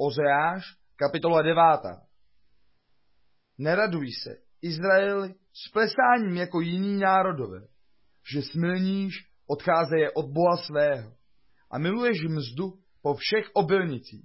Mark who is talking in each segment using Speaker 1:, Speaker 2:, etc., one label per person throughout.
Speaker 1: Ozeáš, kapitola 9. Neraduj se, Izraeli, s plesáním jako jiní národové, že smilníš, odcházeje od Boha svého a miluješ mzdu po všech obilnicích.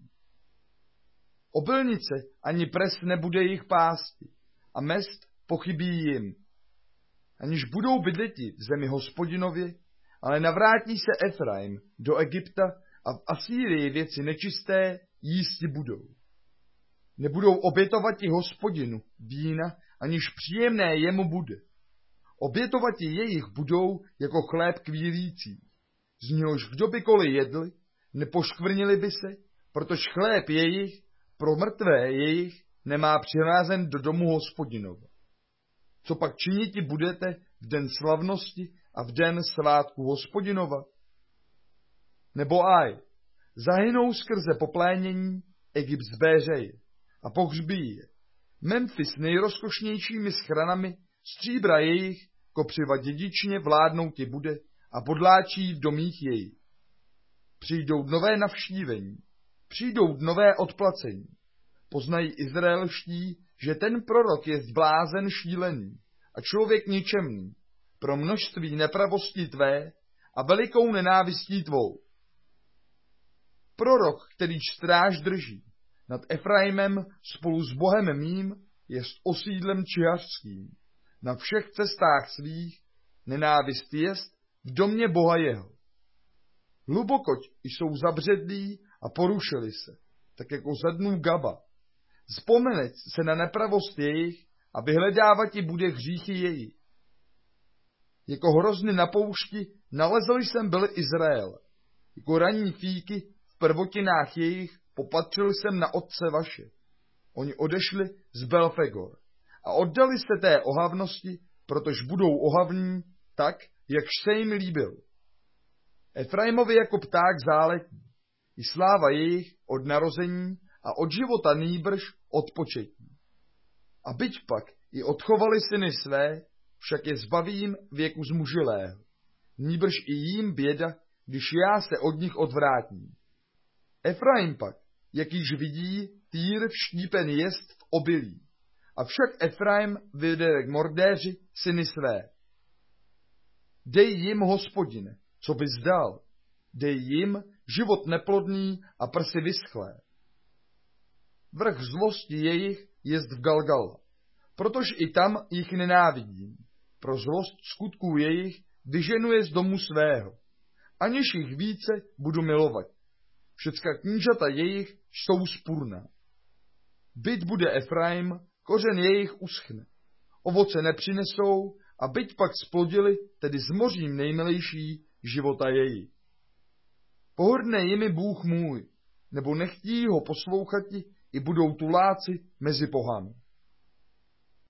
Speaker 1: Obilnice ani pres nebude jich pásti a mest pochybí jim. Aniž budou bydleti v zemi Hospodinově, ale navrátí se Efraim do Egypta a v Asýrii věci nečisté jísti budou. Nebudou obětovati Hospodinu vína, aniž příjemné jemu bude. Obětovati jejich budou jako chléb kvílící. Z něhož kdo bykoliv jedli, nepoškvrnili by se, protože chléb jejich pro mrtvé jejich nemá přiházen do domu Hospodinova. Co pak činiti budete v den slavnosti a v den svátku Hospodinova? Nebo aj, zahynou skrze poplénění Egypt zbéřeje a pohřbí je. Memfis nejrozkošnějšími schranami stříbra jejich, kopřiva dědičně vládnouti bude a podláčí v domích jejich. Přijdou nové navštívení, přijdou nové odplacení. Poznají izraelští, že ten prorok je blázen šílený a člověk ničemný, pro množství nepravostí tvé a velikou nenávistí tvou. Prorok, který stráž drží nad Efraimem spolu s Bohem mým, jest osídlem čihařským. Na všech cestách svých nenávist jest v domě Boha jeho. Hlubokoť jsou zabředlí a porušili se, tak jako za dnů Gaba. Vzpomenec se na nepravost jejich a vyhledávati bude hříchy jejich. Jako hrozny na poušti nalezl jsem byl Izrael. Jako ranní fíky v prvotinách jejich popatřil jsem na otce vaše. Oni odešli z Belfegor a oddali se té ohavnosti, protože budou ohavní tak, jakž se jim líbil. Efraimovi jako pták záletí, i sláva jejich od narození a od života nýbrž od početí. A byť pak i odchovali syny své, však je zbavím věku zmužilého. Nýbrž i jím běda, když já se od nich odvrátím. Efraim pak, jak již vidí, Týr vštípen jest v obilí. Avšak Efraim vede k mordéři syny své. Dej jim, Hospodine, co bys dal. Dej jim život neplodný a prsy vyschlé. Vrch zlosti jejich jest v Galgala, protože i tam jich nenávidím. Pro zlost skutků jejich vyženuje z domu svého. Aniž jich více budu milovat. Všecka knížata jejich jsou spurná. Byť bude Efraim, kořen jejich uschne. Ovoce nepřinesou a byť pak splodili, tedy zmořím nejmilejší života jejich. Pohrdne jimi Bůh můj, nebo nechtí ho poslouchati i budou tuláci mezi pohami.